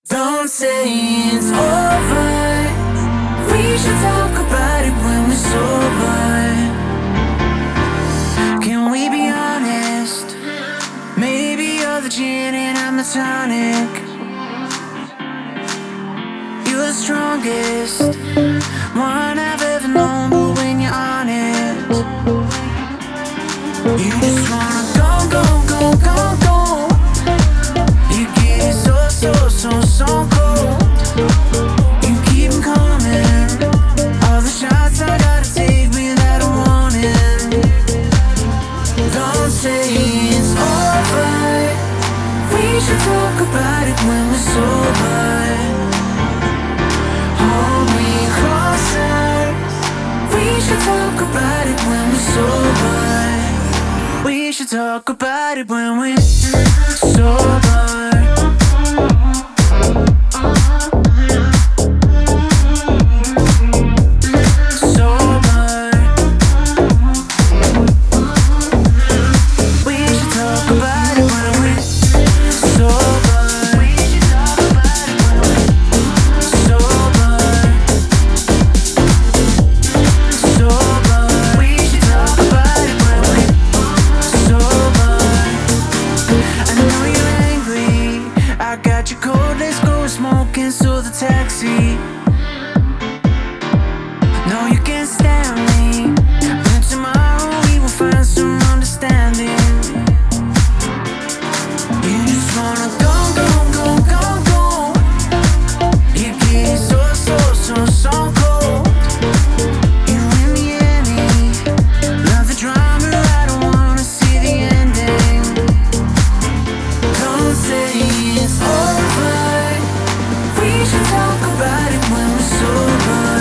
Don't say it's over. We should talk about it when we're sober. Can we be honest? Maybe you're the gin and I'm the tonic. You're the strongest one I've ever known, but when you're on it, you just wanna go. You get it so cold. You keep 'em coming. All the shots I gotta take without a warning. Don't say it's over. We should talk about it when we're sober. Hold me closer. We should talk about it when we're sober. We should talk about it when we're sober. Cancel the taxi. No, you can't stand me, but tomorrow we will find some understanding. You just wanna go. You get it so cold. You and me, love the drama. I don't wanna see the ending. Don't say it's over. We should talk about it when we're sober.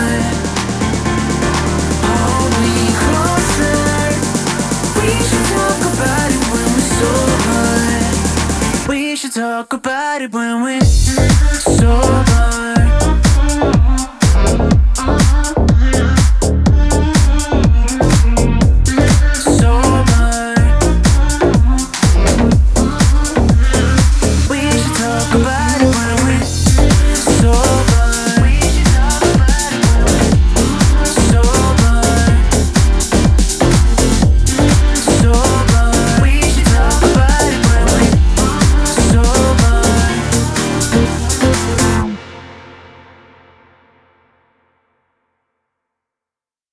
Hold me closer. We should talk about it when we're sober. We should talk about it when we're sober.